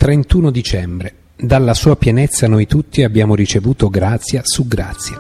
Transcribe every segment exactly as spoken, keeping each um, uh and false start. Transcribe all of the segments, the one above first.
trentuno dicembre. Dalla sua pienezza noi tutti abbiamo ricevuto grazia su grazia.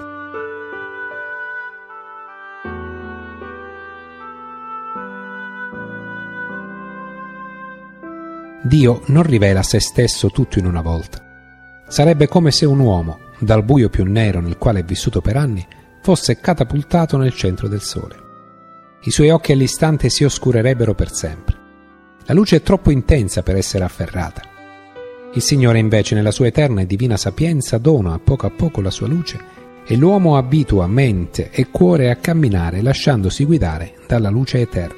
Dio non rivela se stesso tutto in una volta. Sarebbe come se un uomo, dal buio più nero nel quale è vissuto per anni, fosse catapultato nel centro del sole. I suoi occhi all'istante si oscurerebbero per sempre. La luce è troppo intensa per essere afferrata. Il Signore invece nella sua eterna e divina sapienza dona a poco a poco la sua luce e l'uomo abitua mente e cuore a camminare lasciandosi guidare dalla luce eterna.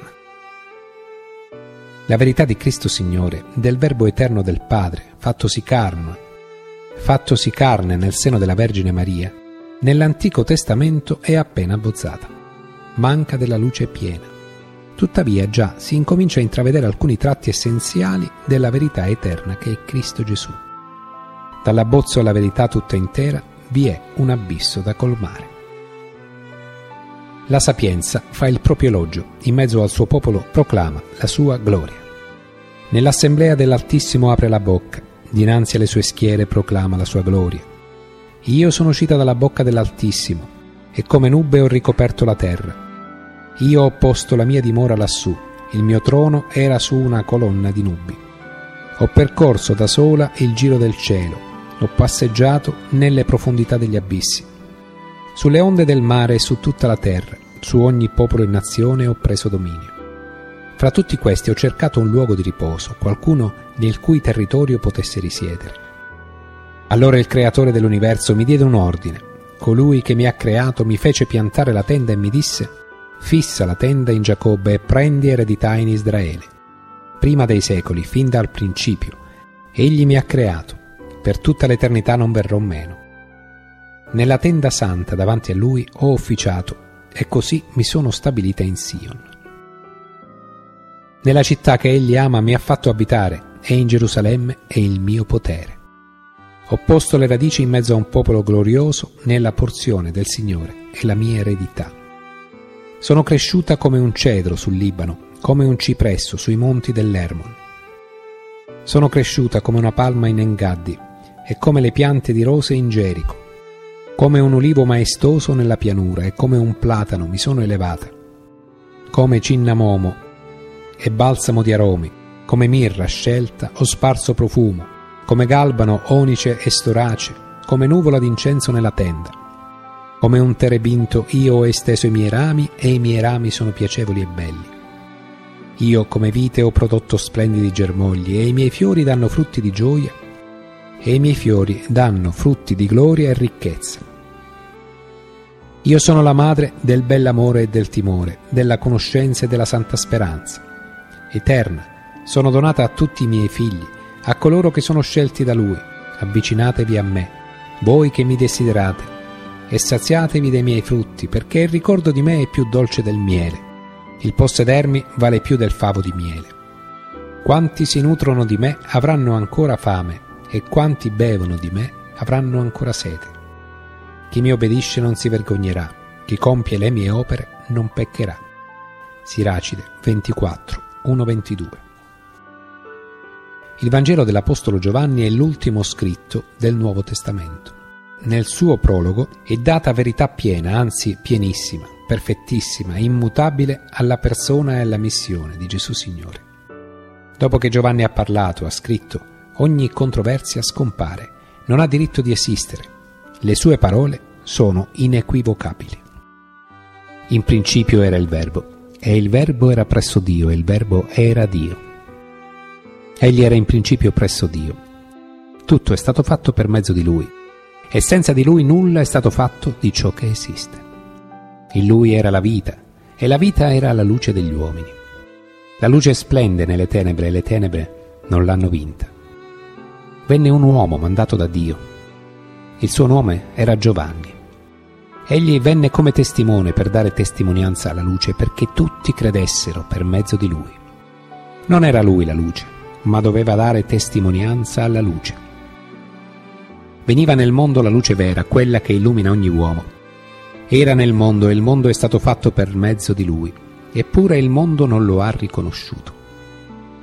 La verità di Cristo Signore, del Verbo eterno del Padre, fattosi carne, fattosi carne nel seno della Vergine Maria, nell'Antico Testamento è appena abbozzata. Manca della luce piena. Tuttavia già si incomincia a intravedere alcuni tratti essenziali della verità eterna che è Cristo Gesù. Dall'abbozzo alla verità tutta intera vi è un abisso da colmare. La sapienza fa il proprio elogio, in mezzo al suo popolo proclama la sua gloria. Nell'assemblea dell'Altissimo apre la bocca, dinanzi alle sue schiere proclama la sua gloria. Io sono uscita dalla bocca dell'Altissimo, e come nube ho ricoperto la terra. Io ho posto la mia dimora lassù, il mio trono era su una colonna di nubi. Ho percorso da sola il giro del cielo, ho passeggiato nelle profondità degli abissi. Sulle onde del mare e su tutta la terra, su ogni popolo e nazione ho preso dominio. Fra tutti questi ho cercato un luogo di riposo, qualcuno nel cui territorio potesse risiedere. Allora il creatore dell'universo mi diede un ordine. Colui che mi ha creato mi fece piantare la tenda e mi disse: fissa la tenda in Giacobbe e prendi eredità in Israele. Prima dei secoli, fin dal principio, egli mi ha creato, per tutta l'eternità non verrò meno. Nella tenda santa davanti a lui ho officiato e così mi sono stabilita in Sion. Nella città che egli ama mi ha fatto abitare e in Gerusalemme è il mio potere. Ho posto le radici in mezzo a un popolo glorioso nella porzione del Signore e la mia eredità. Sono cresciuta come un cedro sul Libano, come un cipresso sui monti dell'Hermon. Sono cresciuta come una palma in Engaddi e come le piante di rose in Gerico. Come un ulivo maestoso nella pianura e come un platano mi sono elevata. Come cinnamomo e balsamo di aromi, come mirra scelta ho sparso profumo, come galbano, onice e storace, come nuvola d'incenso nella tenda. Come un terebinto io ho esteso i miei rami e i miei rami sono piacevoli e belli. Io come vite ho prodotto splendidi germogli e i miei fiori danno frutti di gioia e i miei fiori danno frutti di gloria e ricchezza. Io sono la madre del bell'amore e del timore, della conoscenza e della santa speranza. Eterna, sono donata a tutti i miei figli, a coloro che sono scelti da Lui. Avvicinatevi a me, voi che mi desiderate, e saziatevi dei miei frutti, perché il ricordo di me è più dolce del miele. Il possedermi vale più del favo di miele. Quanti si nutrono di me avranno ancora fame, e quanti bevono di me avranno ancora sete. Chi mi obbedisce non si vergognerà, chi compie le mie opere non peccherà. Siracide ventiquattro, uno ventidue. Il Vangelo dell'Apostolo Giovanni è l'ultimo scritto del Nuovo Testamento. Nel suo prologo è data verità piena, anzi pienissima, perfettissima, immutabile alla persona e alla missione di Gesù Signore. Dopo che Giovanni ha parlato, ha scritto, ogni controversia scompare, non ha diritto di esistere. Le sue parole sono inequivocabili. In principio era il Verbo, e il Verbo era presso Dio, e il Verbo era Dio. Egli era in principio presso Dio. Tutto è stato fatto per mezzo di Lui, e senza di Lui nulla è stato fatto di ciò che esiste. In Lui era la vita, e la vita era la luce degli uomini. La luce splende nelle tenebre, e le tenebre non l'hanno vinta. Venne un uomo mandato da Dio. Il suo nome era Giovanni. Egli venne come testimone per dare testimonianza alla luce, perché tutti credessero per mezzo di Lui. Non era Lui la luce, ma doveva dare testimonianza alla luce. Veniva nel mondo la luce vera, quella che illumina ogni uomo. Era nel mondo e il mondo è stato fatto per mezzo di Lui, eppure il mondo non lo ha riconosciuto.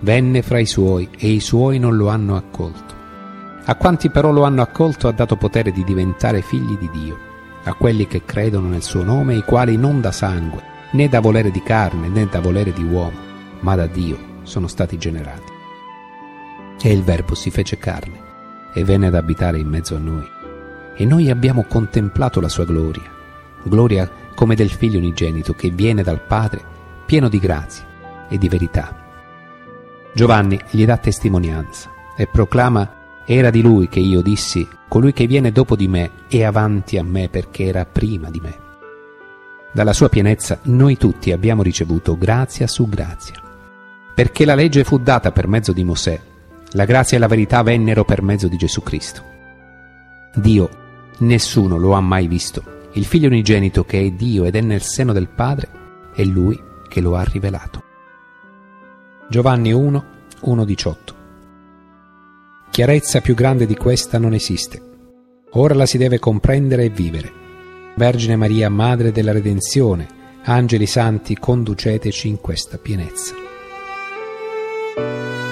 venne fra i suoi e i suoi non lo hanno accolto. A quanti però lo hanno accolto ha dato potere di diventare figli di Dio, a quelli che credono nel suo nome, i quali non da sangue, né da volere di carne, né da volere di uomo, ma da Dio sono stati generati. E il Verbo si fece carne e venne ad abitare in mezzo a noi. E noi abbiamo contemplato la sua gloria, gloria come del Figlio unigenito che viene dal Padre, pieno di grazia e di verità. Giovanni gli dà testimonianza e proclama: era di lui che io dissi: colui che viene dopo di me è avanti a me perché era prima di me. Dalla sua pienezza noi tutti abbiamo ricevuto grazia su grazia. Perché la legge fu data per mezzo di Mosè, la grazia e la verità vennero per mezzo di Gesù Cristo. Dio nessuno lo ha mai visto. Il Figlio unigenito che è Dio ed è nel seno del Padre, è Lui che lo ha rivelato. Giovanni uno, uno diciotto. Chiarezza più grande di questa non esiste. Ora la si deve comprendere e vivere. Vergine Maria, Madre della Redenzione, angeli santi, conduceteci in questa pienezza.